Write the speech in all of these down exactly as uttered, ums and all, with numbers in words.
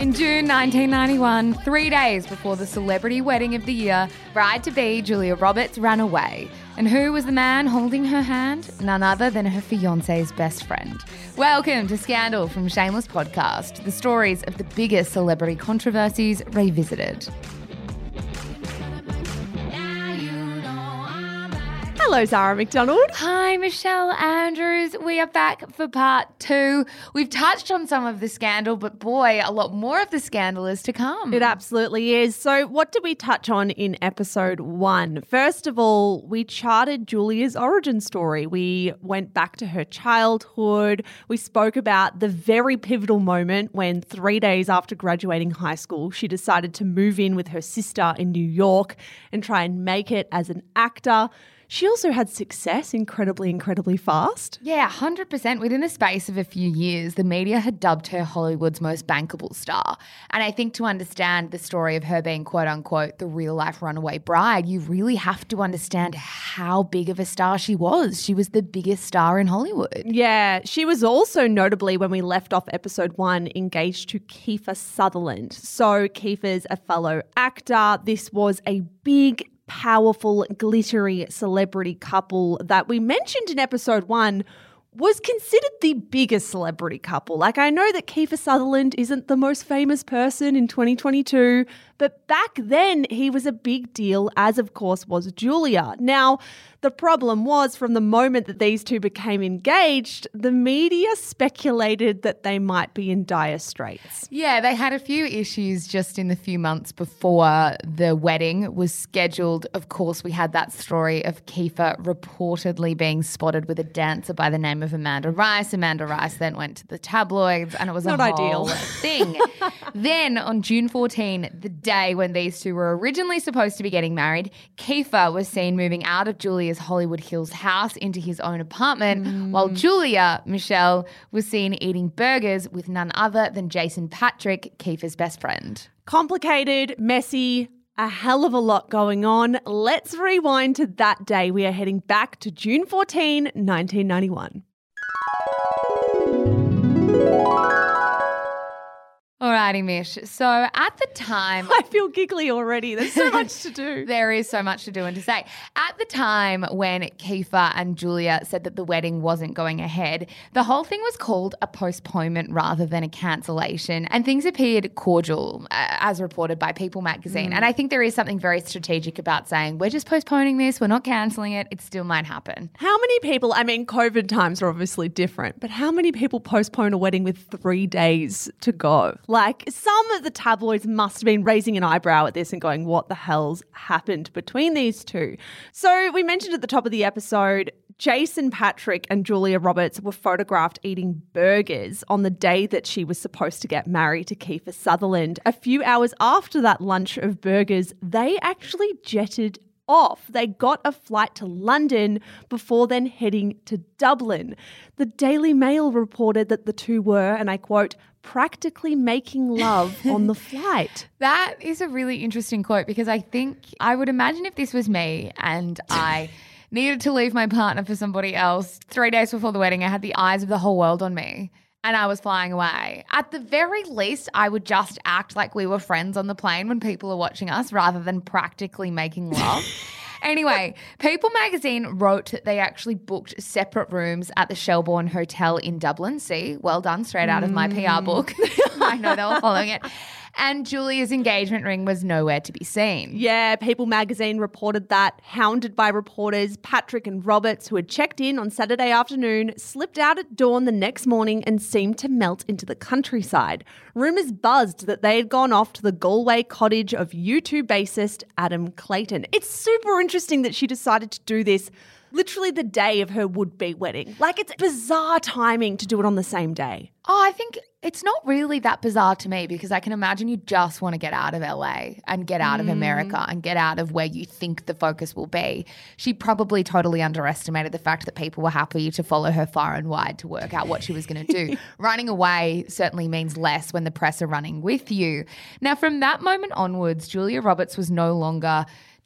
In June nineteen ninety-one, three days before the celebrity wedding of the year, bride-to-be Julia Roberts ran away. And who was the man holding her hand? None other than her fiancé's best friend. Welcome to Scandal from Shameless Podcast, the stories of the biggest celebrity controversies revisited. Hello, Zara McDonald. Hi, Michelle Andrews. We are back for part two. We've touched on some of the scandal, but boy, a lot more of the scandal is to come. It absolutely is. So what did we touch on in episode one? First of all, we charted Julia's origin story. We went back to her childhood. We spoke about the very pivotal moment when three days after graduating high school, she decided to move in with her sister in New York and try and make it as an actor. She also had success incredibly, incredibly fast. Yeah, one hundred percent. Within the space of a few years, the media had dubbed her Hollywood's most bankable star. And I think to understand the story of her being, quote unquote, the real life runaway bride, you really have to understand how big of a star she was. She was the biggest star in Hollywood. Yeah, she was also notably, when we left off episode one, engaged to Kiefer Sutherland. So Kiefer's a fellow actor. This was a big, powerful, glittery celebrity couple that we mentioned in episode one was considered the biggest celebrity couple. Like, I know that Kiefer Sutherland isn't the most famous person in twenty twenty-two, but back then he was a big deal, as of course was Julia. Now, the problem was, from the moment that these two became engaged, the media speculated that they might be in dire straits. Yeah, they had a few issues just in the few months before the wedding was scheduled. Of course, we had that story of Kiefer reportedly being spotted with a dancer by the name of Amanda Rice. Amanda Rice then went to the tabloids and it was Not a ideal. whole thing. Then on June fourteenth, the day when these two were originally supposed to be getting married, Kiefer was seen moving out of Julia's Hollywood Hills house into his own apartment, mm. while Julia, Michelle, was seen eating burgers with none other than Jason Patric, Kiefer's best friend. Complicated, messy, a hell of a lot going on. Let's rewind to that day. We are heading back to June fourteenth, nineteen ninety-one. Alrighty, Mish. So at the time... I feel giggly already. There's so much to do. There is so much to do and to say. At the time when Kiefer and Julia said that the wedding wasn't going ahead, the whole thing was called a postponement rather than a cancellation, and things appeared cordial, uh, as reported by People magazine. Mm. And I think there is something very strategic about saying, we're just postponing this, we're not cancelling it, it still might happen. How many people, I mean, COVID times are obviously different, but how many people postpone a wedding with three days to go? Like, some of the tabloids must have been raising an eyebrow at this and going, what the hell's happened between these two? So we mentioned at the top of the episode, Jason Patric and Julia Roberts were photographed eating burgers on the day that she was supposed to get married to Kiefer Sutherland. A few hours after that lunch of burgers, they actually jetted off. They got a flight to London before then heading to Dublin. The Daily Mail reported that the two were, and I quote, practically making love on the flight. That is a really interesting quote, because I think I would imagine if this was me and I needed to leave my partner for somebody else three days before the wedding, I had the eyes of the whole world on me and I was flying away. At the very least, I would just act like we were friends on the plane when people are watching us rather than practically making love. Anyway, People magazine wrote that they actually booked separate rooms at the Shelbourne Hotel in Dublin. See, well done, straight out of my P R book. I know they were following it. And Julia's engagement ring was nowhere to be seen. Yeah, People magazine reported that, hounded by reporters, Patric and Roberts, who had checked in on Saturday afternoon, slipped out at dawn the next morning and seemed to melt into the countryside. Rumours buzzed that they had gone off to the Galway cottage of U two bassist Adam Clayton. It's super interesting that she decided to do this literally the day of her would-be wedding. Like, it's bizarre timing to do it on the same day. Oh, I think it's not really that bizarre to me, because I can imagine you just want to get out of L A and get out mm. of America and get out of where you think the focus will be. She probably totally underestimated the fact that people were happy to follow her far and wide to work out what she was going to do. Running away certainly means less when the press are running with you. Now, from that moment onwards, Julia Roberts was no longer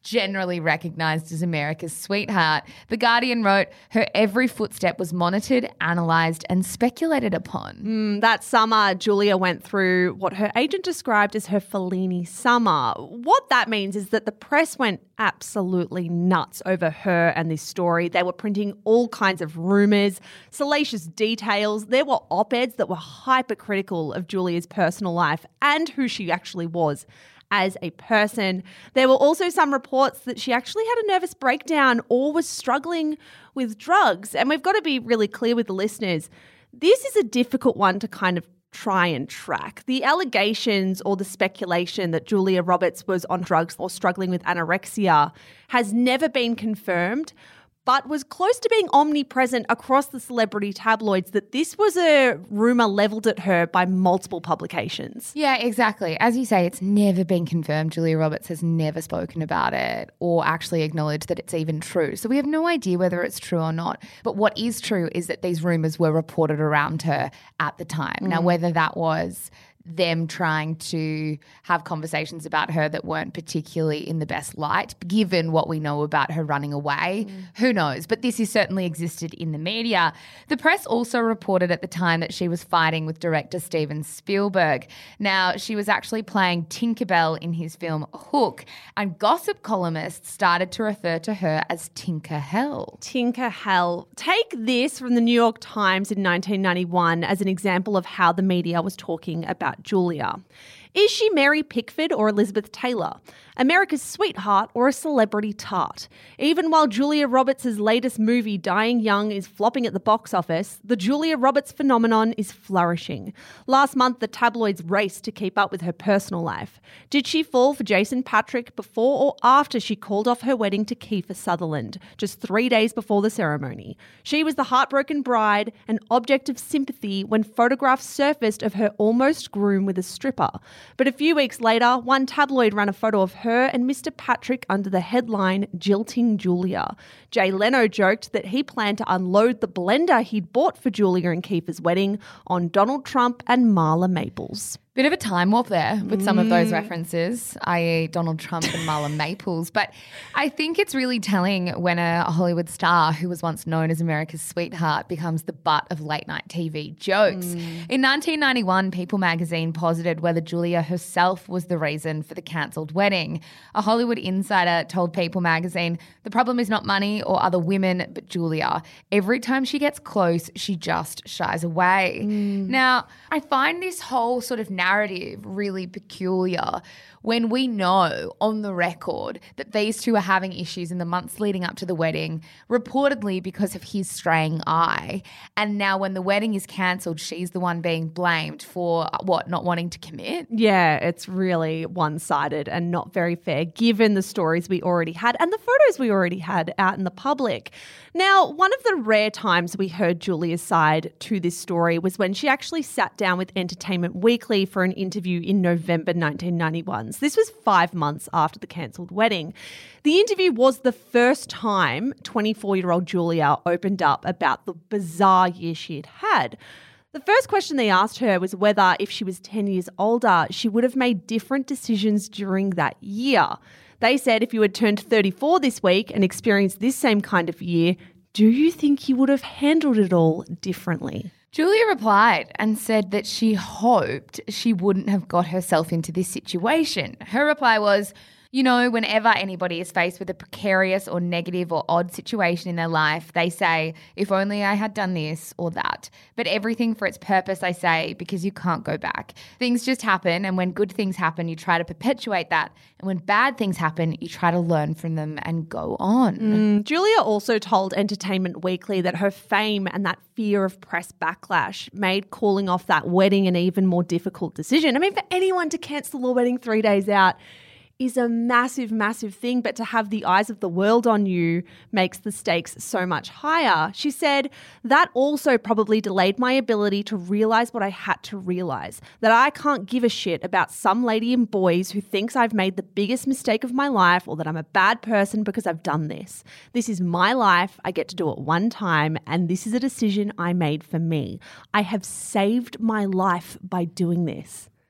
generally recognised as America's sweetheart. The Guardian wrote, her every footstep was monitored, analysed and speculated upon. Mm, that summer, Julia went through what her agent described as her Fellini summer. What that means is that the press went absolutely nuts over her and this story. They were printing all kinds of rumours, salacious details. There were op-eds that were hypercritical of Julia's personal life and who she actually was as a person. There were also some reports that she actually had a nervous breakdown or was struggling with drugs. And we've got to be really clear with the listeners. This is a difficult one to kind of try and track. The allegations or the speculation that Julia Roberts was on drugs or struggling with anorexia has never been confirmed, but was close to being omnipresent across the celebrity tabloids that this was a rumour levelled at her by multiple publications. Yeah, exactly. As you say, it's never been confirmed. Julia Roberts has never spoken about it or actually acknowledged that it's even true. So we have no idea whether it's true or not. But what is true is that these rumours were reported around her at the time. Mm. Now, whether that was them trying to have conversations about her that weren't particularly in the best light, given what we know about her running away. Mm. Who knows? But this has certainly existed in the media. The press also reported at the time that she was fighting with director Steven Spielberg. Now, she was actually playing Tinkerbell in his film Hook, and gossip columnists started to refer to her as Tinker Hell. Tinker Hell. Take this from the New York Times in nineteen ninety-one as an example of how the media was talking about Julia. Is she Mary Pickford or Elizabeth Taylor? America's sweetheart or a celebrity tart? Even while Julia Roberts' latest movie, Dying Young, is flopping at the box office, the Julia Roberts phenomenon is flourishing. Last month, the tabloids raced to keep up with her personal life. Did she fall for Jason Patric before or after she called off her wedding to Kiefer Sutherland, just three days before the ceremony? She was the heartbroken bride, an object of sympathy when photographs surfaced of her almost groom with a stripper. But a few weeks later, one tabloid ran a photo of her and Mister Patrick under the headline, Jilting Julia. Jay Leno joked that he planned to unload the blender he'd bought for Julia and Kiefer's wedding on Donald Trump and Marla Maples. Bit of a time warp there with some of those references, that is. Donald Trump and Marla Maples. But I think it's really telling when a Hollywood star who was once known as America's sweetheart becomes the butt of late-night T V jokes. Mm. In nineteen ninety-one, People magazine posited whether Julia herself was the reason for the cancelled wedding. A Hollywood insider told People magazine, the problem is not money or other women, but Julia. Every time she gets close, she just shies away. Mm. Now, I find this whole sort of narrative really peculiar when we know on the record that these two are having issues in the months leading up to the wedding, reportedly because of his straying eye. And now when the wedding is cancelled, she's the one being blamed for what, not wanting to commit? Yeah, it's really one-sided and not very fair given the stories we already had and the photos we already had out in the public. Now, one of the rare times we heard Julia's side to this story was when she actually sat down with Entertainment Weekly for an interview in November nineteen ninety-one. So this was five months after the cancelled wedding. The interview was the first time twenty-four-year-old Julia opened up about the bizarre year she had had. The first question they asked her was whether if she was ten years older, she would have made different decisions during that year. They said if you had turned thirty-four this week and experienced this same kind of year, do you think you would have handled it all differently? Julia replied and said that she hoped she wouldn't have got herself into this situation. Her reply was, you know, whenever anybody is faced with a precarious or negative or odd situation in their life, they say, if only I had done this or that. But everything for its purpose, I say, because you can't go back. Things just happen, and when good things happen, you try to perpetuate that. And when bad things happen, you try to learn from them and go on. Mm. Julia also told Entertainment Weekly that her fame and that fear of press backlash made calling off that wedding an even more difficult decision. I mean, for anyone to cancel a wedding three days out is a massive, massive thing, but to have the eyes of the world on you makes the stakes so much higher. She said, that also probably delayed my ability to realize what I had to realize, that I can't give a shit about some lady in boys who thinks I've made the biggest mistake of my life or that I'm a bad person because I've done this. This is my life. I get to do it one time, and this is a decision I made for me. I have saved my life by doing this.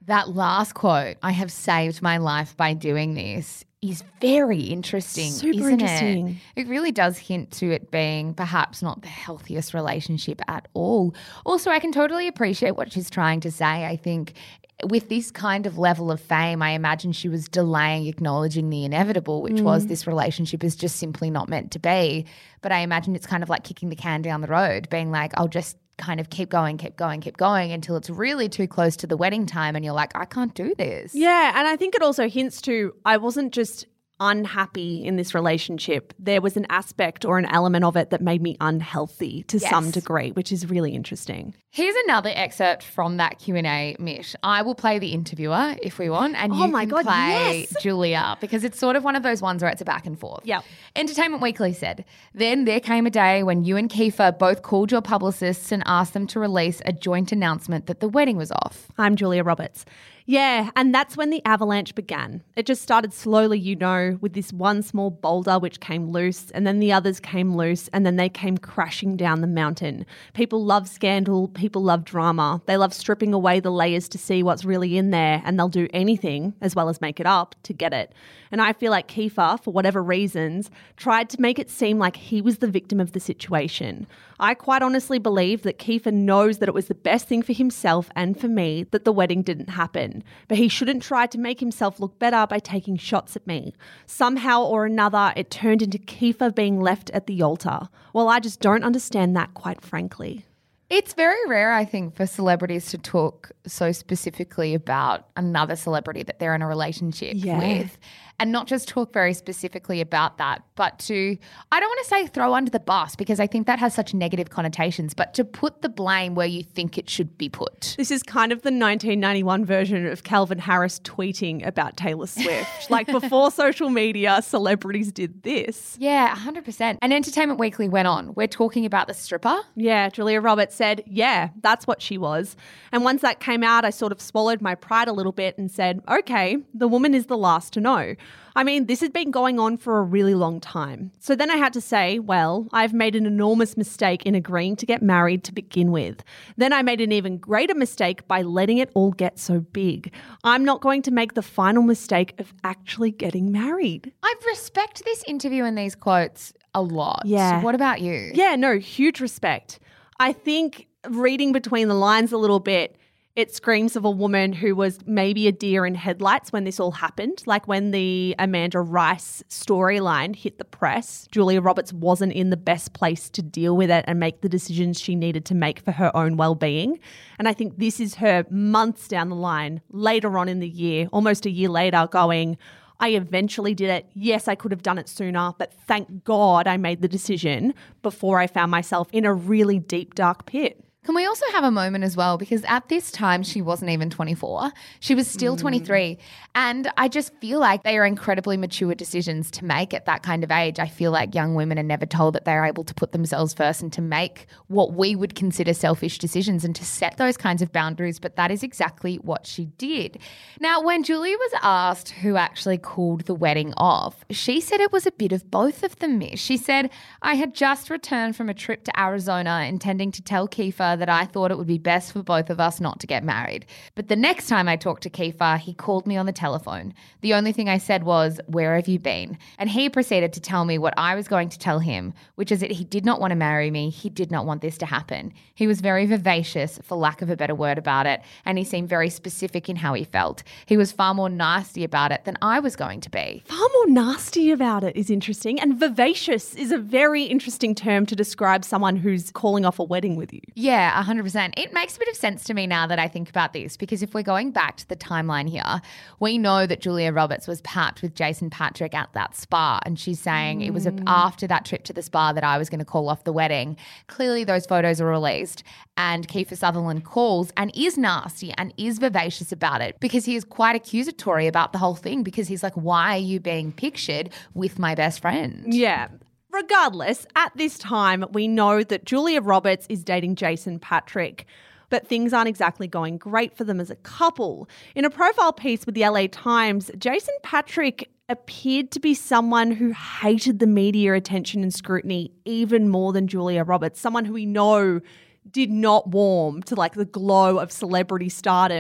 That last quote, "I have saved my life by doing this," is very interesting, Super isn't interesting. it? It really does hint to it being perhaps not the healthiest relationship at all. Also, I can totally appreciate what she's trying to say. I think with this kind of level of fame, I imagine she was delaying acknowledging the inevitable, which mm. was this relationship is just simply not meant to be. But I imagine it's kind of like kicking the can down the road, being like, I'll just kind of keep going, keep going, keep going until it's really too close to the wedding time and you're like, I can't do this. Yeah, and I think it also hints to I wasn't just unhappy in this relationship. There was an aspect or an element of it that made me unhealthy to yes. some degree, which is really interesting. Here's another excerpt from that Q and A, Mish. I will play the interviewer if we want, and oh you my can God, play yes. Julia, because it's sort of one of those ones where it's a back and forth. Yep. Entertainment Weekly said, "Then there came a day when you and Kiefer both called your publicists and asked them to release a joint announcement that the wedding was off." I'm Julia Roberts. Yeah, and that's when the avalanche began. It just started slowly, you know, with this one small boulder which came loose, and then the others came loose, and then they came crashing down the mountain. People love scandal, people love drama. They love stripping away the layers to see what's really in there, and they'll do anything, as well as make it up, to get it. And I feel like Kiefer, for whatever reasons, tried to make it seem like he was the victim of the situation. I quite honestly believe that Kiefer knows that it was the best thing for himself and for me that the wedding didn't happen. But he shouldn't try to make himself look better by taking shots at me. Somehow or another, it turned into Kiefer being left at the altar. Well, I just don't understand that, quite frankly. It's very rare, I think, for celebrities to talk so specifically about another celebrity that they're in a relationship yeah. with. And not just talk very specifically about that, but to, I don't want to say throw under the bus because I think that has such negative connotations, but to put the blame where you think it should be put. This is kind of the nineteen ninety-one version of Calvin Harris tweeting about Taylor Swift. Like before social media, celebrities did this. Yeah, one hundred percent. And Entertainment Weekly went on. We're talking about the stripper. Yeah, Julia Roberts said, yeah, that's what she was. And once that came out, I sort of swallowed my pride a little bit and said, okay, the woman is the last to know. I mean, this has been going on for a really long time. So then I had to say, well, I've made an enormous mistake in agreeing to get married to begin with. Then I made an even greater mistake by letting it all get so big. I'm not going to make the final mistake of actually getting married. I respect this interview and these quotes a lot. Yeah. What about you? Yeah, no, huge respect. I think reading between the lines a little bit, it screams of a woman who was maybe a deer in headlights when this all happened. Like when the Amanda Rice storyline hit the press, Julia Roberts wasn't in the best place to deal with it and make the decisions she needed to make for her own well-being. And I think this is her months down the line, later on in the year, almost a year later, going, I eventually did it. Yes, I could have done it sooner, but thank God I made the decision before I found myself in a really deep, dark pit. Can we also have a moment as well? Because at this time, she wasn't even twenty-four. She was still mm. twenty-three. And I just feel like they are incredibly mature decisions to make at that kind of age. I feel like young women are never told that they're able to put themselves first and to make what we would consider selfish decisions and to set those kinds of boundaries. But that is exactly what she did. Now, when Julia was asked who actually called the wedding off, she said it was a bit of both of them, Mish. She said, I had just returned from a trip to Arizona intending to tell Kiefer that I thought it would be best for both of us not to get married. But the next time I talked to Kiefer, he called me on the telephone. The only thing I said was, where have you been? And he proceeded to tell me what I was going to tell him, which is that he did not want to marry me. He did not want this to happen. He was very vivacious, for lack of a better word about it, and he seemed very specific in how he felt. He was far more nasty about it than I was going to be. Far more nasty about it is interesting. And vivacious is a very interesting term to describe someone who's calling off a wedding with you. Yeah. Yeah, one hundred percent. It makes a bit of sense to me now that I think about this because if we're going back to the timeline here, we know that Julia Roberts was packed with Jason Patric at that spa and she's saying mm. it was after that trip to the spa that I was going to call off the wedding. Clearly those photos are released and Kiefer Sutherland calls and is nasty and is vivacious about it because he is quite accusatory about the whole thing because he's like, why are you being pictured with my best friend? Yeah. Regardless, at this time, we know that Julia Roberts is dating Jason Patric, but things aren't exactly going great for them as a couple. In a profile piece with the L A Times, Jason Patric appeared to be someone who hated the media attention and scrutiny even more than Julia Roberts, someone who we know did not warm to like the glow of celebrity stardom.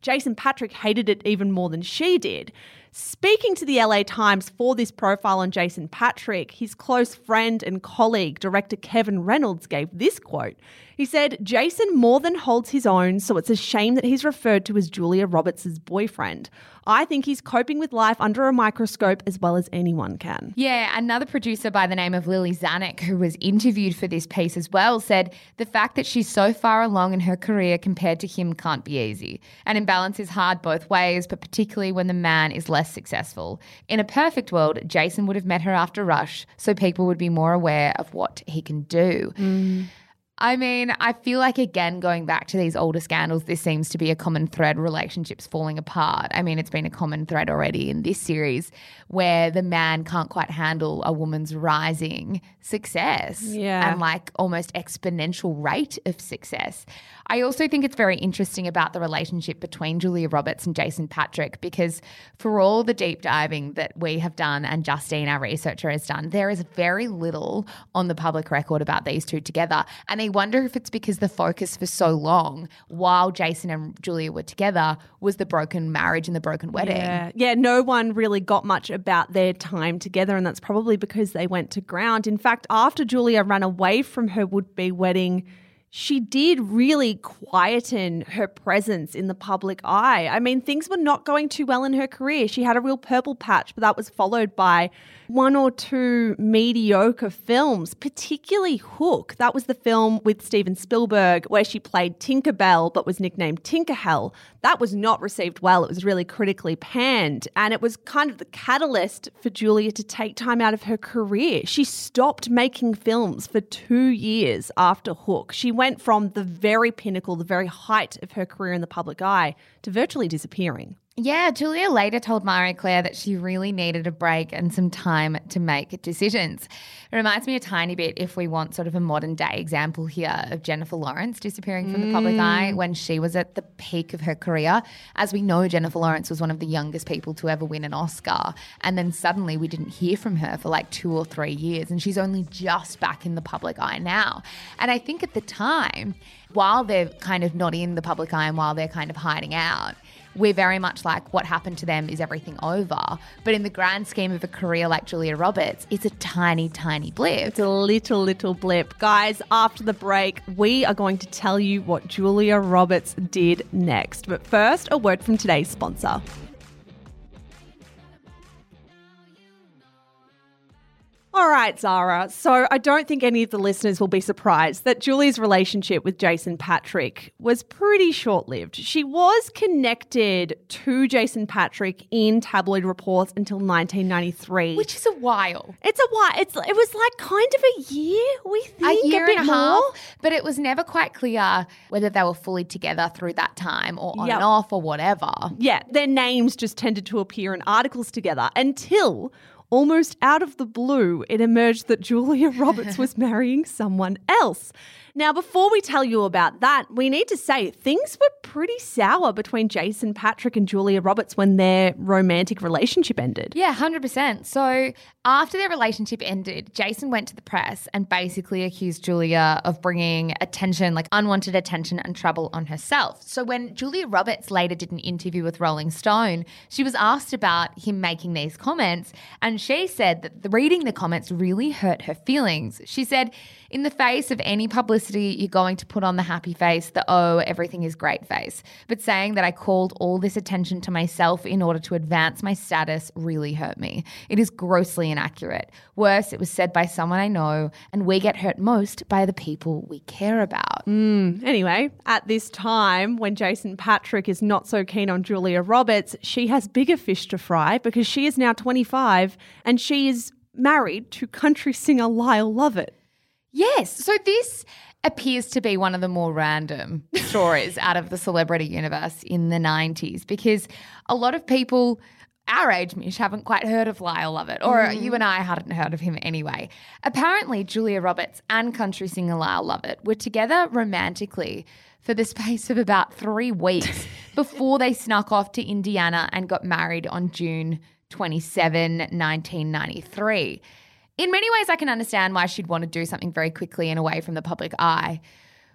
Jason Patrick hated it even more than she did. Speaking to the L A Times for this profile on Jason Patrick, his close friend and colleague, director Kevin Reynolds, gave this quote. He said, "Jason more than holds his own, so it's a shame that he's referred to as Julia Roberts' boyfriend. I think he's coping with life under a microscope as well as anyone can." Yeah, another producer by the name of Lily Zanuck, who was interviewed for this piece as well, said the fact that she's so far along in her career compared to him can't be easy. An imbalance is hard both ways, but particularly when the man is less successful. In a perfect world, Jason would have met her after Rush, so people would be more aware of what he can do. Mm. I mean, I feel like, again, going back to these older scandals, this seems to be a common thread, relationships falling apart. I mean, it's been a common thread already in this series where the man can't quite handle a woman's rising success Yeah. and like almost exponential rate of success. I also think it's very interesting about the relationship between Julia Roberts and Jason Patrick because for all the deep diving that we have done and Justine, our researcher, has done, there is very little on the public record about these two together. And I wonder if it's because the focus for so long while Jason and Julia were together was the broken marriage and the broken wedding. Yeah. yeah, no one really got much about their time together, and that's probably because they went to ground. In fact, after Julia ran away from her would-be wedding, she did really quieten her presence in the public eye. I mean, things were not going too well in her career. She had a real purple patch, but that was followed by one or two mediocre films, particularly Hook. That was the film with Steven Spielberg where she played Tinkerbell but was nicknamed Tinkerhell. That was not received well. It was really critically panned, and it was kind of the catalyst for Julia to take time out of her career. She stopped making films for two years after Hook. She went from the very pinnacle, the very height of her career in the public eye to virtually disappearing. Yeah, Julia later told Marie Claire that she really needed a break and some time to make decisions. It reminds me a tiny bit, if we want sort of a modern day example here, of Jennifer Lawrence disappearing from mm. the public eye when she was at the peak of her career. As we know, Jennifer Lawrence was one of the youngest people to ever win an Oscar. And then suddenly we didn't hear from her for like two or three years and she's only just back in the public eye now. And I think at the time, while they're kind of not in the public eye and while they're kind of hiding out, we're very much like what happened to them is everything over. But in the grand scheme of a career like Julia Roberts, it's a tiny, tiny blip. It's a little, little blip. Guys, after the break, we are going to tell you what Julia Roberts did next. But first, a word from today's sponsor. All right, Zara. So I don't think any of the listeners will be surprised that Julia's relationship with Jason Patrick was pretty short-lived. She was connected to Jason Patrick in tabloid reports until nineteen ninety-three. Which is a while. It's a while. It's It was like kind of a year, we think. A year a bit and a more. half. But it was never quite clear whether they were fully together through that time or on Yep. and off or whatever. Yeah, their names just tended to appear in articles together until almost out of the blue, it emerged that Julia Roberts was marrying someone else. Now, before we tell you about that, we need to say things were pretty sour between Jason Patrick and Julia Roberts when their romantic relationship ended. Yeah, one hundred percent. So after their relationship ended, Jason went to the press and basically accused Julia of bringing attention, like unwanted attention and trouble on herself. So when Julia Roberts later did an interview with Rolling Stone, she was asked about him making these comments, and she said that the, reading the comments really hurt her feelings. She said, "In the face of any publicity, you're going to put on the happy face, the oh, everything is great face. But saying that I called all this attention to myself in order to advance my status really hurt me. It is grossly inaccurate. Worse, it was said by someone I know, and we get hurt most by the people we care about." Mm. Anyway, at this time, when Jason Patrick is not so keen on Julia Roberts, she has bigger fish to fry because she is now twenty-five and she is married to country singer Lyle Lovett. Yes. So this appears to be one of the more random stories out of the celebrity universe in the nineties because a lot of people our age, Mish, haven't quite heard of Lyle Lovett, or mm. you and I hadn't heard of him anyway. Apparently, Julia Roberts and country singer Lyle Lovett were together romantically for the space of about three weeks before they snuck off to Indiana and got married on June twenty-seventh, nineteen ninety-three. In many ways, I can understand why she'd want to do something very quickly and away from the public eye.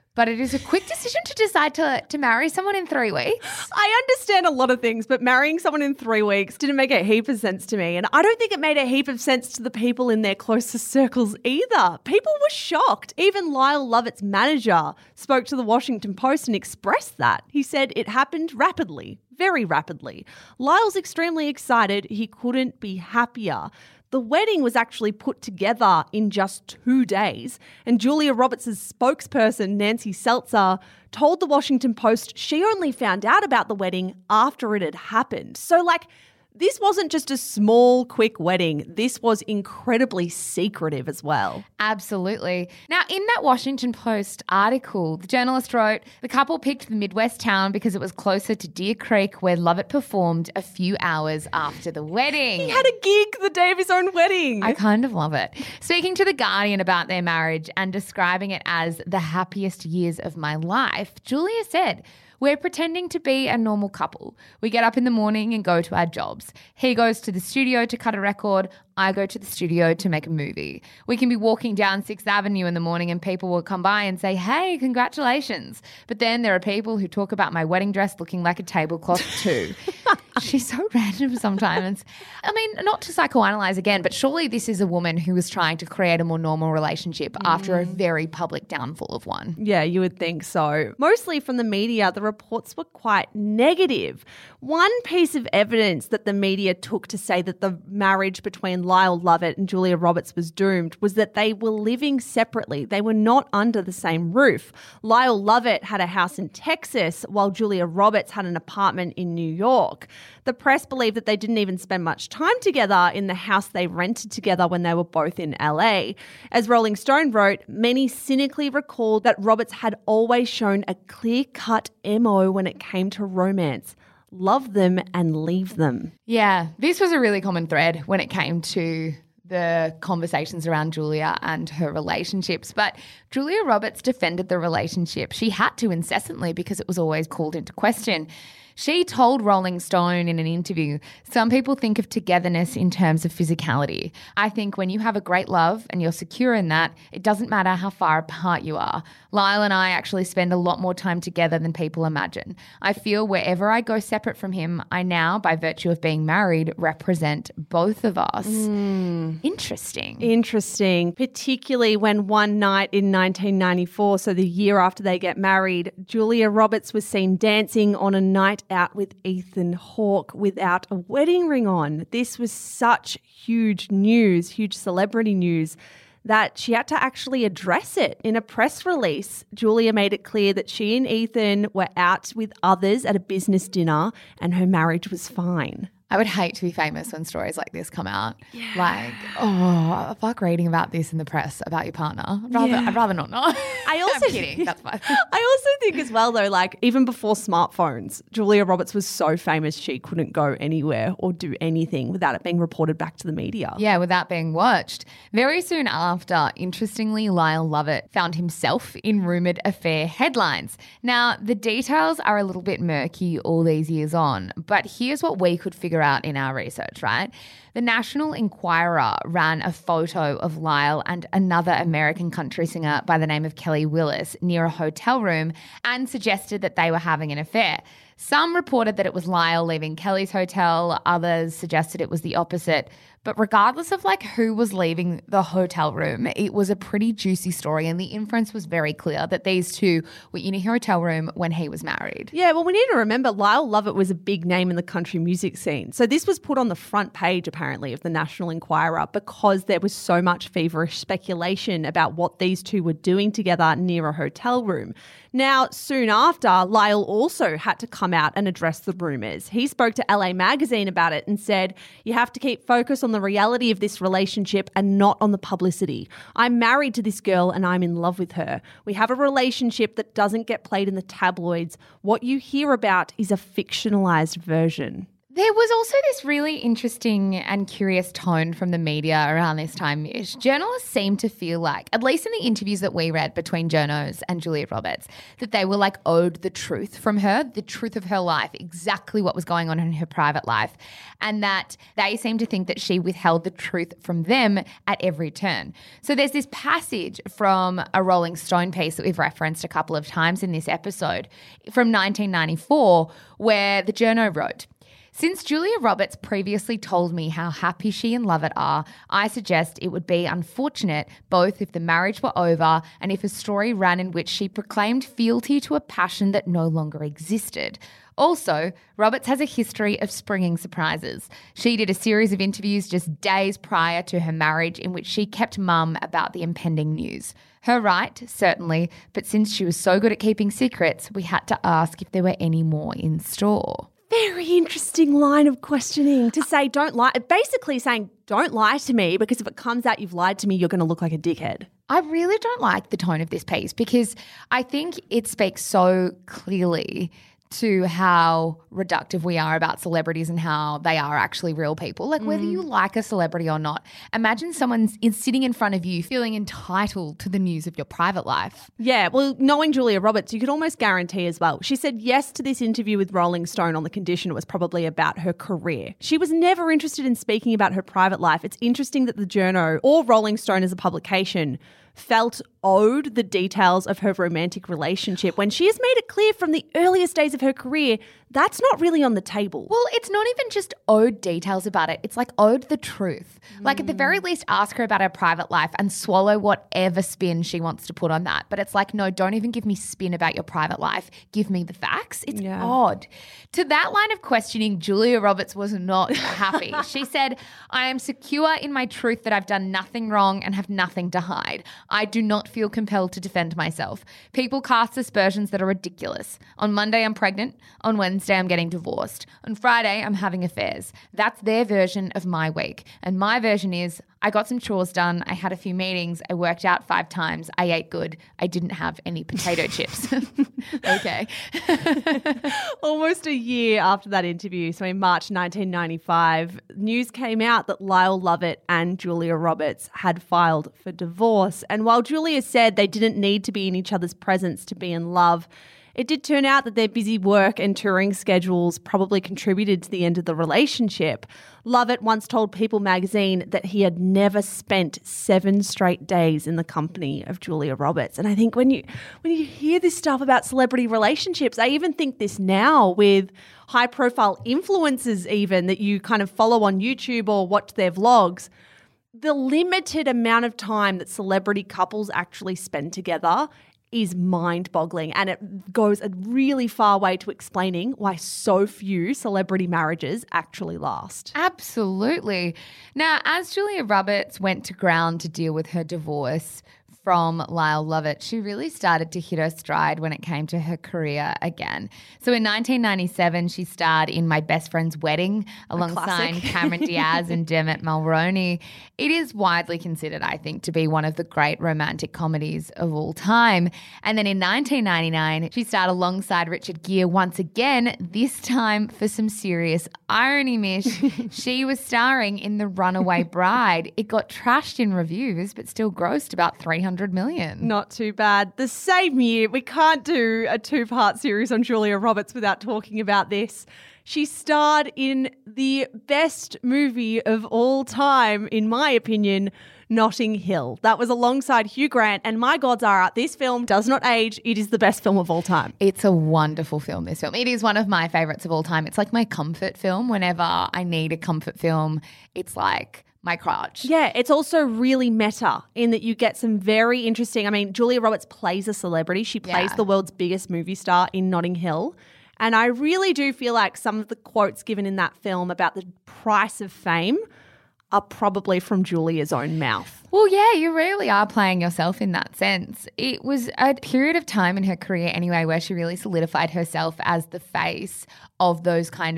But it is a quick decision to decide to, to marry someone in three weeks. I understand a lot of things, but marrying someone in three weeks didn't make a heap of sense to me. And I don't think it made a heap of sense to the people in their closest circles either. People were shocked. Even Lyle Lovett's manager spoke to the Washington Post and expressed that. He said it happened rapidly, very rapidly. Lyle's extremely excited. He couldn't be happier. The wedding was actually put together in just two days, and Julia Roberts' spokesperson, Nancy Seltzer, told the Washington Post she only found out about the wedding after it had happened. So, like, this wasn't just a small, quick wedding. This was incredibly secretive as well. Absolutely. Now, in that Washington Post article, the journalist wrote, the couple picked the Midwest town because it was closer to Deer Creek, where Lovett performed a few hours after the wedding. He had a gig the day of his own wedding. I kind of love it. Speaking to The Guardian about their marriage and describing it as the happiest years of my life, Julia said, we're pretending to be a normal couple. We get up in the morning and go to our jobs. He goes to the studio to cut a record. I go to the studio to make a movie. We can be walking down sixth Avenue in the morning and people will come by and say, hey, congratulations. But then there are people who talk about my wedding dress looking like a tablecloth too. She's so random sometimes. I mean, not to psychoanalyze again, but surely this is a woman who was trying to create a more normal relationship mm. after a very public downfall of one. Yeah, you would think so. Mostly from the media, the reports were quite negative. One piece of evidence that the media took to say that the marriage between Lyle Lovett and Julia Roberts was doomed was that they were living separately. They were not under the same roof. Lyle Lovett had a house in Texas while Julia Roberts had an apartment in New York. The press believed that they didn't even spend much time together in the house they rented together when they were both in L A. As Rolling Stone wrote, many cynically recalled that Roberts had always shown a clear-cut M O when it came to romance. Love them and leave them. Yeah, this was a really common thread when it came to the conversations around Julia and her relationships. But Julia Roberts defended the relationship. She had to incessantly because it was always called into question. She told Rolling Stone in an interview, some people think of togetherness in terms of physicality. I think when you have a great love and you're secure in that, it doesn't matter how far apart you are. Lyle and I actually spend a lot more time together than people imagine. I feel wherever I go separate from him, I now, by virtue of being married, represent both of us. Mm. Interesting. Interesting, particularly when one night in nineteen ninety-four, so the year after they get married, Julia Roberts was seen dancing on a night out with Ethan Hawke without a wedding ring on. This was such huge news, huge celebrity news, that she had to actually address it. In a press release, Julia made it clear that she and Ethan were out with others at a business dinner and her marriage was fine. I would hate to be famous when stories like this come out. Yeah. Like, oh, fuck reading about this in the press about your partner. I'd rather, yeah. I'd rather not know. I also I'm kidding. That's fine. I also think as well, though, like even before smartphones, Julia Roberts was so famous she couldn't go anywhere or do anything without it being reported back to the media. Yeah, without being watched. Very soon after, interestingly, Lyle Lovett found himself in rumoured affair headlines. Now, the details are a little bit murky all these years on, but here's what we could figure out in our research, right? The National Enquirer ran a photo of Lyle and another American country singer by the name of Kelly Willis near a hotel room and suggested that they were having an affair. Some reported that it was Lyle leaving Kelly's hotel. Others suggested it was the opposite. But regardless of like who was leaving the hotel room, it was a pretty juicy story and the inference was very clear that these two were in a hotel room when he was married. Yeah, well, we need to remember Lyle Lovett was a big name in the country music scene. So this was put on the front page, apparently, of the National Enquirer because there was so much feverish speculation about what these two were doing together near a hotel room. Now, soon after, Lyle also had to come out and address the rumours. He spoke to L A Magazine about it and said, you have to keep focus on the reality of this relationship and not on the publicity. I'm married to this girl and I'm in love with her. We have a relationship that doesn't get played in the tabloids. What you hear about is a fictionalized version. There was also this really interesting and curious tone from the media around this time, Mish. Journalists seemed to feel like, at least in the interviews that we read between journos and Julia Roberts, that they were like owed the truth from her, the truth of her life, exactly what was going on in her private life, and that they seemed to think that she withheld the truth from them at every turn. So there's this passage from a Rolling Stone piece that we've referenced a couple of times in this episode from nineteen ninety-four where the journo wrote, "Since Julia Roberts previously told me how happy she and Lovett are, I suggest it would be unfortunate both if the marriage were over and if a story ran in which she proclaimed fealty to a passion that no longer existed. Also, Roberts has a history of springing surprises. She did a series of interviews just days prior to her marriage in which she kept mum about the impending news. Her right, certainly, but since she was so good at keeping secrets, we had to ask if there were any more in store." Very interesting line of questioning to say, don't lie. Basically saying, don't lie to me, because if it comes out you've lied to me, you're going to look like a dickhead. I really don't like the tone of this piece because I think it speaks so clearly to how reductive we are about celebrities and how they are actually real people. Like whether you like a celebrity or not, imagine someone's in, sitting in front of you feeling entitled to the news of your private life. Yeah, well, knowing Julia Roberts, you could almost guarantee as well. She said yes to this interview with Rolling Stone on the condition it was probably about her career. She was never interested in speaking about her private life. It's interesting that the Journo or Rolling Stone as a publication felt owed the details of her romantic relationship when she has made it clear from the earliest days of her career that's not really on the table. Well, it's not even just owed details about it. It's like owed the truth. Mm. Like at the very least, ask her about her private life and swallow whatever spin she wants to put on that. But it's like, no, don't even give me spin about your private life. Give me the facts. It's yeah. odd. To that line of questioning, Julia Roberts was not happy. She said, "I am secure in my truth that I've done nothing wrong and have nothing to hide. I do not feel compelled to defend myself. People cast aspersions that are ridiculous. On Monday, I'm pregnant. On Wednesday, I'm getting divorced. On Friday, I'm having affairs. That's their version of my week. And my version is I got some chores done. I had a few meetings. I worked out five times. I ate good. I didn't have any potato chips." Okay. Almost a year after that interview, so in March nineteen ninety-five, news came out that Lyle Lovett and Julia Roberts had filed for divorce. And while Julia said they didn't need to be in each other's presence to be in love, it did turn out that their busy work and touring schedules probably contributed to the end of the relationship. Lovett once told People magazine that he had never spent seven straight days in the company of Julia Roberts. And I think when you when you hear this stuff about celebrity relationships, I even think this now with high-profile influencers even that you kind of follow on YouTube or watch their vlogs, the limited amount of time that celebrity couples actually spend together is mind-boggling, and it goes a really far way to explaining why so few celebrity marriages actually last. Absolutely. Now, as Julia Roberts went to ground to deal with her divorce from Lyle Lovett, she really started to hit her stride when it came to her career again. So in nineteen ninety-seven, she starred in My Best Friend's Wedding alongside Cameron Diaz and Dermot Mulroney. It is widely considered, I think, to be one of the great romantic comedies of all time. And then in nineteen ninety-nine, she starred alongside Richard Gere once again, this time for some serious irony, Mish. She was starring in The Runaway Bride. It got trashed in reviews, but still grossed about three hundred million. Not too bad. The same year, we can't do a two-part series on Julia Roberts without talking about this. She starred in the best movie of all time, in my opinion, Notting Hill. That was alongside Hugh Grant, and my gods are, this film does not age. It is the best film of all time. It's a wonderful film, this film. It is one of my favourites of all time. It's like my comfort film. Whenever I need a comfort film, it's like my crotch. Yeah, it's also really meta in that you get some very interesting, I mean, Julia Roberts plays a celebrity. She plays Yeah. the world's biggest movie star in Notting Hill. And I really do feel like some of the quotes given in that film about the price of fame are probably from Julia's own mouth. Well, yeah, you really are playing yourself in that sense. It was a period of time in her career anyway where she really solidified herself as the face of those kind of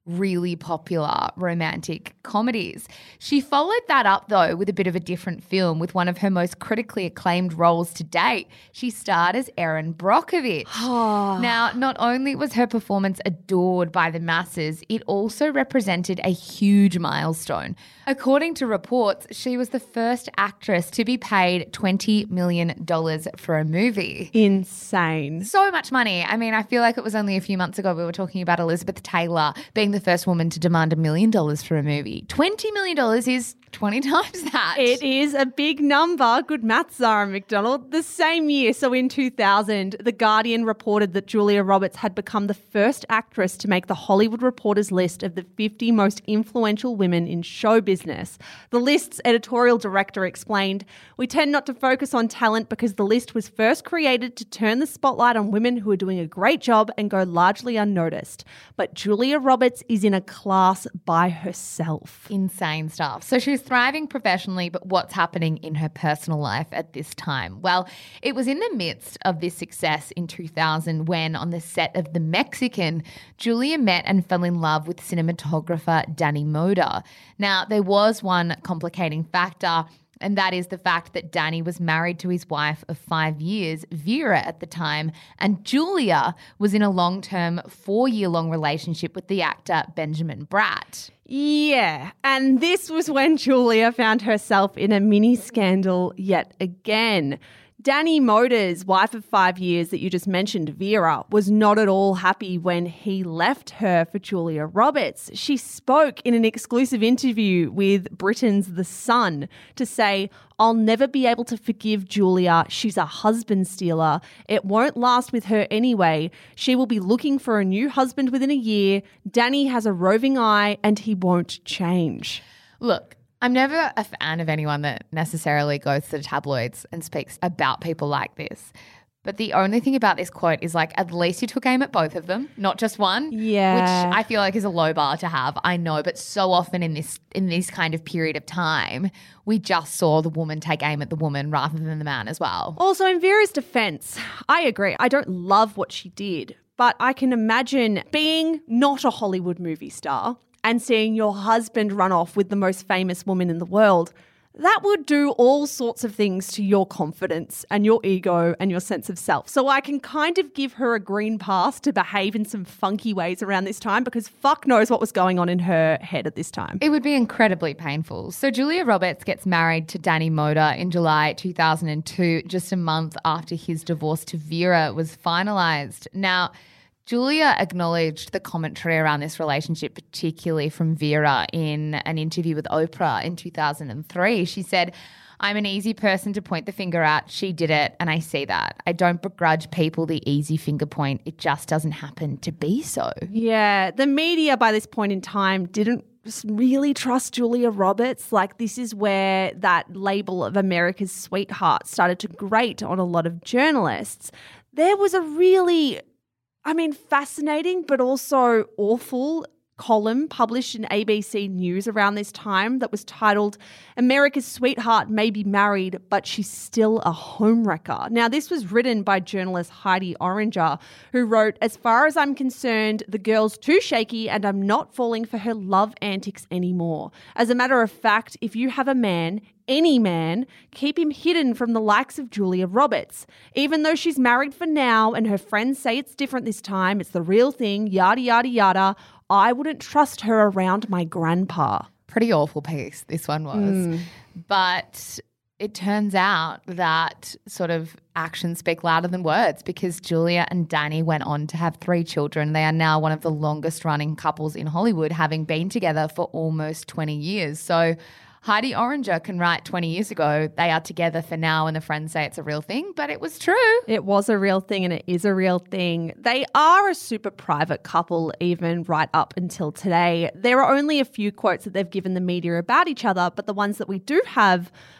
really popular romantic comedies. She followed that up, though, with a bit of a different film with one of her most critically acclaimed roles to date. She starred as Erin Brockovich. Now, not only was her performance adored by the masses, it also represented a huge milestone. According to reports, she was the first actress to be paid twenty million dollars for a movie. Insane. So much money. I mean, I feel like it was only a few months ago we were talking about Elizabeth Taylor being the first woman to demand a million dollars for a movie. twenty million dollars is twenty times that. It is a big number. Good maths, Zara McDonald. The same year, so in two thousand, The Guardian reported that Julia Roberts had become the first actress to make the Hollywood Reporter's list of the fifty most influential women in show business. The list's editorial director explained, "We tend not to focus on talent because the list was first created to turn the spotlight on women who are doing a great job and go largely unnoticed. But Julia Roberts is in a class by herself." Insane stuff. So she's thriving professionally, but what's happening in her personal life at this time? Well, it was in the midst of this success in two thousand when, on the set of The Mexican, Julia met and fell in love with cinematographer Danny Moder. Now, there was one complicating factor, and that is the fact that Danny was married to his wife of five years, Vera, at the time, and Julia was in a long-term, four-year-long relationship with the actor Benjamin Bratt. Yeah, and this was when Julia found herself in a mini scandal yet again. Danny Moder's wife of five years that you just mentioned, Vera, was not at all happy when he left her for Julia Roberts. She spoke in an exclusive interview with Britain's The Sun to say, "I'll never be able to forgive Julia. She's a husband stealer. It won't last with her anyway. She will be looking for a new husband within a year. Danny has a roving eye and he won't change." Look, I'm never a fan of anyone that necessarily goes to the tabloids and speaks about people like this. But the only thing about this quote is, like, at least you took aim at both of them, not just one. Yeah. Which I feel like is a low bar to have. I know, but so often in this in this kind of period of time, we just saw the woman take aim at the woman rather than the man as well. Also, in Vera's defense, I agree. I don't love what she did, but I can imagine being not a Hollywood movie star and seeing your husband run off with the most famous woman in the world. That would do all sorts of things to your confidence and your ego and your sense of self. So I can kind of give her a green pass to behave in some funky ways around this time, because fuck knows what was going on in her head at this time. It would be incredibly painful. So Julia Roberts gets married to Danny Moder in July two thousand two, just a month after his divorce to Vera was finalised. Now, Julia acknowledged the commentary around this relationship, particularly from Vera, in an interview with Oprah in two thousand three. She said, "I'm an easy person to point the finger at. She did it, and I see that. I don't begrudge people the easy finger point. It just doesn't happen to be so." Yeah, the media by this point in time didn't really trust Julia Roberts. Like, this is where that label of America's sweetheart started to grate on a lot of journalists. There was a really... I mean, fascinating, but also awful column published in A B C News around this time that was titled, "America's Sweetheart May Be Married, but She's Still a Homewrecker." Now, this was written by journalist Heidi Oranger, who wrote, "As far as I'm concerned, the girl's too shaky and I'm not falling for her love antics anymore. As a matter of fact, if you have a man, any man, keep him hidden from the likes of Julia Roberts. Even though she's married for now and her friends say it's different this time, it's the real thing, yada, yada, yada, I wouldn't trust her around my grandpa." Pretty awful piece this one was. Mm. But it turns out that sort of actions speak louder than words, because Julia and Danny went on to have three children. They are now one of the longest running couples in Hollywood, having been together for almost twenty years. So Heidi Oranger can write twenty years ago, they are together for now and the friends say it's a real thing, but it was true. It was a real thing and it is a real thing. They are a super private couple even right up until today. There are only a few quotes that they've given the media about each other, but the ones that we do have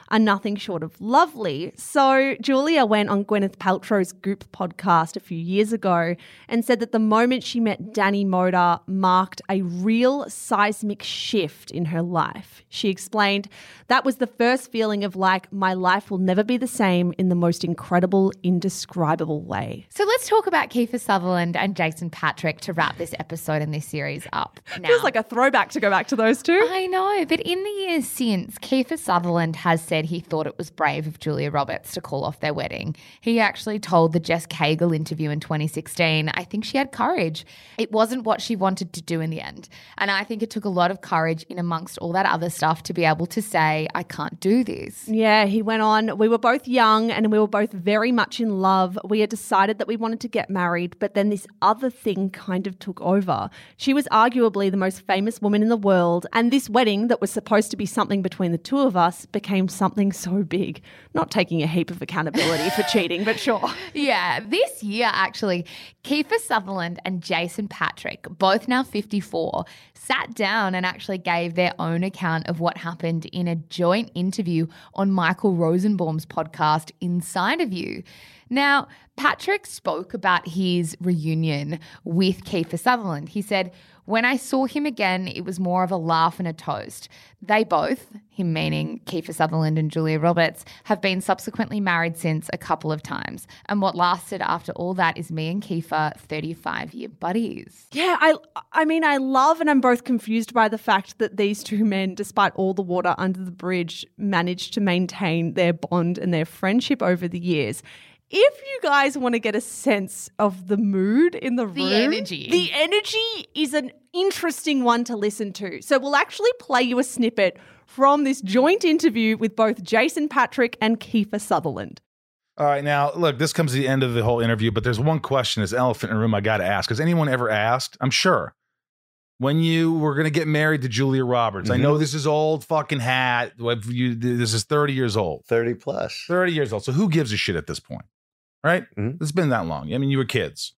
are nothing short of lovely. So Julia went on Gwyneth Paltrow's Goop podcast a few years ago and said that the moment she met Danny Moder marked a real seismic shift in her life. She explained, that was the first feeling of like, my life will never be the same in the most incredible, indescribable way. So let's talk about Kiefer Sutherland and Jason Patric to wrap this episode and this series up. Now, feels like a throwback to go back to those two. I know, but in the years since, Kiefer Sutherland has said he thought it was brave of Julia Roberts to call off their wedding. He actually told the Jess Cagle interview in twenty sixteen, I think she had courage. It wasn't what she wanted to do in the end. And I think it took a lot of courage in amongst all that other stuff to be able to say, I can't do this. Yeah, he went on, we were both young and we were both very much in love. We had decided that we wanted to get married, but then this other thing kind of took over. She was arguably the most famous woman in the world, and this wedding that was supposed to be something between the two of us became something so big. Not taking a heap of accountability for cheating, but sure. Yeah, this year actually, Kiefer Sutherland and Jason Patric, both now fifty-four, sat down and actually gave their own account of what happened in a joint interview on Michael Rosenbaum's podcast, Inside of You. Now, Patrick spoke about his reunion with Kiefer Sutherland. He said, when I saw him again, it was more of a laugh and a toast. They both, him meaning Kiefer Sutherland and Julia Roberts, have been subsequently married since a couple of times. And what lasted after all that is me and Kiefer, thirty-five-year buddies. Yeah, I I mean, I love and I'm both confused by the fact that these two men, despite all the water under the bridge, managed to maintain their bond and their friendship over the years. If you guys want to get a sense of the mood in the room, the energy, the energy is an interesting one to listen to. So we'll actually play you a snippet from this joint interview with both Jason Patric and Kiefer Sutherland. All right, now, look, this comes to the end of the whole interview, but there's one question, this elephant in the room I got to ask. Has anyone ever asked, I'm sure, when you were going to get married to Julia Roberts? Mm-hmm. I know this is old fucking hat. You, this is thirty years old. thirty plus. thirty years old. So who gives a shit at this point? Right? Mm-hmm. It's been that long. I mean, you were kids.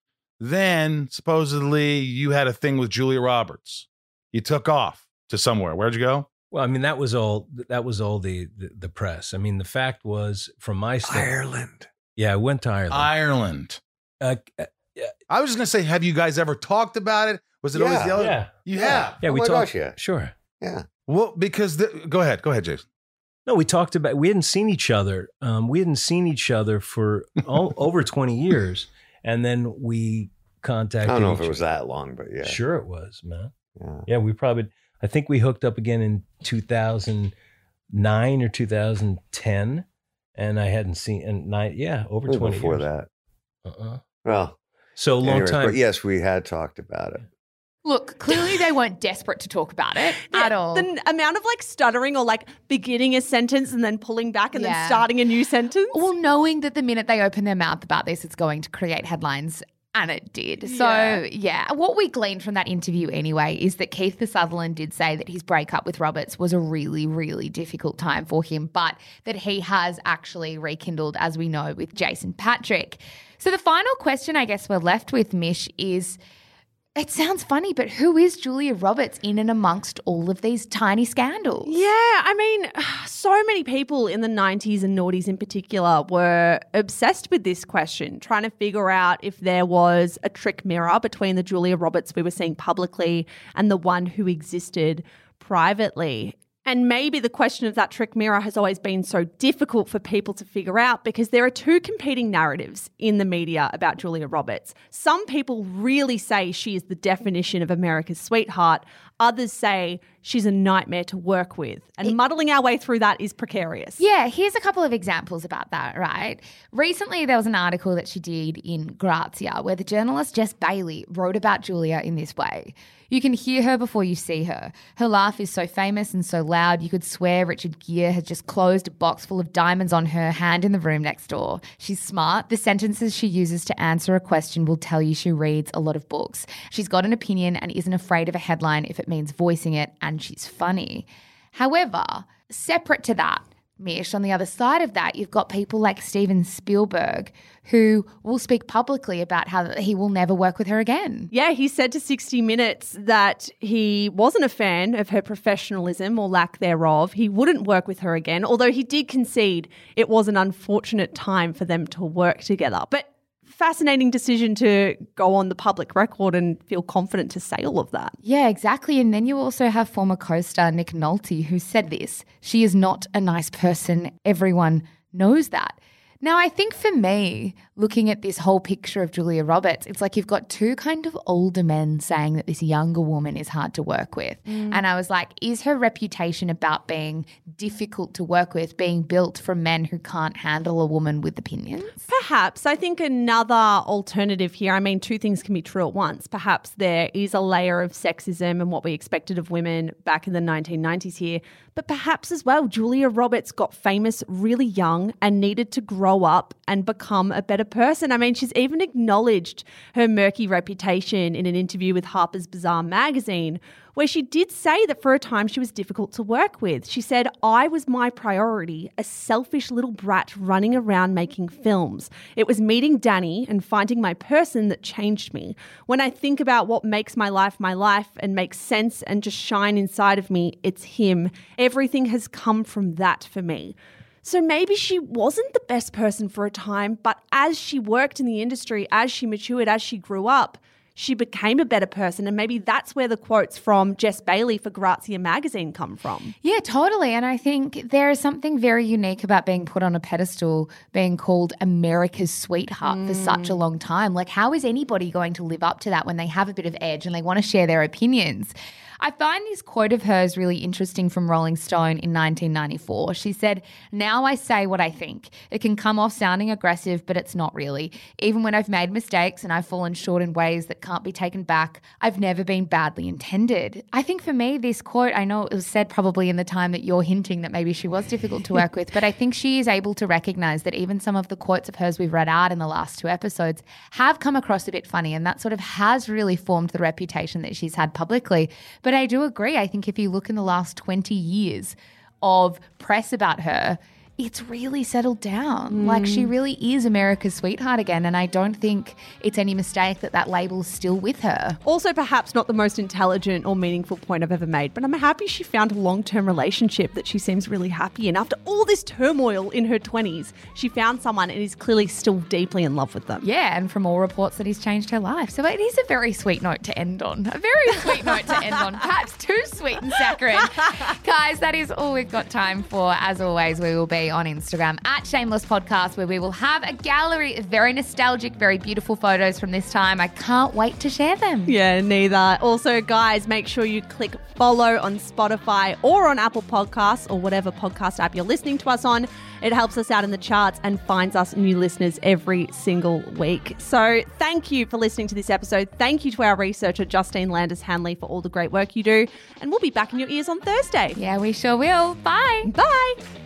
Then, supposedly, you had a thing with Julia Roberts. You took off to somewhere. Where'd you go? Well, I mean, that was all. That was all the the, the press. I mean, the fact was, from my standpoint, Ireland. Yeah, I went to Ireland. Ireland. Uh, uh, yeah. I was just gonna say, have you guys ever talked about it? Was it yeah. always the other? Yeah, you yeah. have. Yeah, oh we my talked. Gosh, yeah, sure. Yeah. Well, because the, go ahead, go ahead, Jason. No, we talked about. We hadn't seen each other. Um, we hadn't seen each other for all, over twenty years, and then we contacted. I don't know if each it was that long, but yeah, sure it was, man. Yeah, yeah we probably. I think we hooked up again in two thousand nine or two thousand ten, and I hadn't seen and nine. Yeah, over Maybe twenty before years. that. Uh-uh. Well, so a long anyways, time. But yes, we had talked about it. Look, clearly they weren't desperate to talk about it yeah, at all. The n- amount of like stuttering or like beginning a sentence and then pulling back and Yeah. then starting a new sentence. Well, knowing that the minute they open their mouth about this, it's going to create headlines. And it did. So, Yeah. yeah, what we gleaned from that interview anyway is that Kiefer Sutherland did say that his breakup with Roberts was a really, really difficult time for him, but that he has actually rekindled, as we know, with Jason Patric. So the final question I guess we're left with, Mish, is it sounds funny, but who is Julia Roberts in and amongst all of these tiny scandals? Yeah, I mean, so many people in the nineties and noughties in particular were obsessed with this question, trying to figure out if there was a trick mirror between the Julia Roberts we were seeing publicly and the one who existed privately. And maybe the question of that trick mirror has always been so difficult for people to figure out because there are two competing narratives in the media about Julia Roberts. Some people really say she is the definition of America's sweetheart. Others say she's a nightmare to work with. And it, muddling our way through that is precarious. Yeah, here's a couple of examples about that, right? Recently, there was an article that she did in Grazia where the journalist Jess Bailey wrote about Julia in this way. You can hear her before you see her. Her laugh is so famous and so loud, you could swear Richard Gere has just closed a box full of diamonds on her hand in the room next door. She's smart. The sentences she uses to answer a question will tell you she reads a lot of books. She's got an opinion and isn't afraid of a headline if it means voicing it, and she's funny. However, separate to that, Mish, on the other side of that, you've got people like Steven Spielberg who will speak publicly about how he will never work with her again. Yeah, he said to sixty minutes that he wasn't a fan of her professionalism or lack thereof. He wouldn't work with her again, although he did concede it was an unfortunate time for them to work together. But fascinating decision to go on the public record and feel confident to say all of that. Yeah, exactly. And then you also have former co-star Nick Nolte who said this: she is not a nice person. Everyone knows that. Now, I think for me, looking at this whole picture of Julia Roberts, it's like you've got two kind of older men saying that this younger woman is hard to work with. Mm. And I was like, is her reputation about being difficult to work with being built from men who can't handle a woman with opinions? Perhaps. I think another alternative here, I mean, two things can be true at once. Perhaps there is a layer of sexism and what we expected of women back in the nineteen nineties here. But perhaps as well, Julia Roberts got famous really young and needed to grow up and become a better person. I mean, she's even acknowledged her murky reputation in an interview with Harper's Bazaar magazine, where she did say that for a time she was difficult to work with. She said, "I was my priority, a selfish little brat running around making films. It was meeting Danny and finding my person that changed me. When I think about what makes my life my life and makes sense and just shine inside of me, it's him. Everything has come from that for me." So maybe she wasn't the best person for a time, but as she worked in the industry, as she matured, as she grew up, she became a better person. And maybe that's where the quotes from Jess Bailey for Grazia magazine come from. Yeah, totally. And I think there is something very unique about being put on a pedestal, being called America's sweetheart mm. for such a long time. Like, how is anybody going to live up to that when they have a bit of edge and they want to share their opinions? I find this quote of hers really interesting from Rolling Stone in nineteen ninety-four. She said, "Now I say what I think. It can come off sounding aggressive, but it's not really. Even when I've made mistakes and I've fallen short in ways that can't be taken back, I've never been badly intended." I think for me, this quote, I know it was said probably in the time that you're hinting that maybe she was difficult to work with, but I think she is able to recognize that even some of the quotes of hers we've read out in the last two episodes have come across a bit funny, and that sort of has really formed the reputation that she's had publicly. But I do agree. I think if you look in the last twenty years of press about her, it's really settled down. Mm. Like, she really is America's sweetheart again, and I don't think it's any mistake that that label's still with her. Also, perhaps not the most intelligent or meaningful point I've ever made, but I'm happy she found a long-term relationship that she seems really happy in. After all this turmoil in her twenties, she found someone and is clearly still deeply in love with them. Yeah, and from all reports that he's changed her life. So it is a very sweet note to end on. A very sweet note to end on. Perhaps too sweet and saccharine. Guys, that is all we've got time for. As always, we will be on Instagram at Shameless Podcast, where we will have a gallery of very nostalgic, very beautiful photos from this time. I can't wait to share them. Yeah, neither. Also, guys, make sure you click follow on Spotify or on Apple Podcasts or whatever podcast app you're listening to us on. It helps us out in the charts and finds us new listeners every single week. So thank you for listening to this episode. Thank you to our researcher, Justine Landis-Hanley, for all the great work you do. And we'll be back in your ears on Thursday. Yeah, we sure will. Bye. Bye.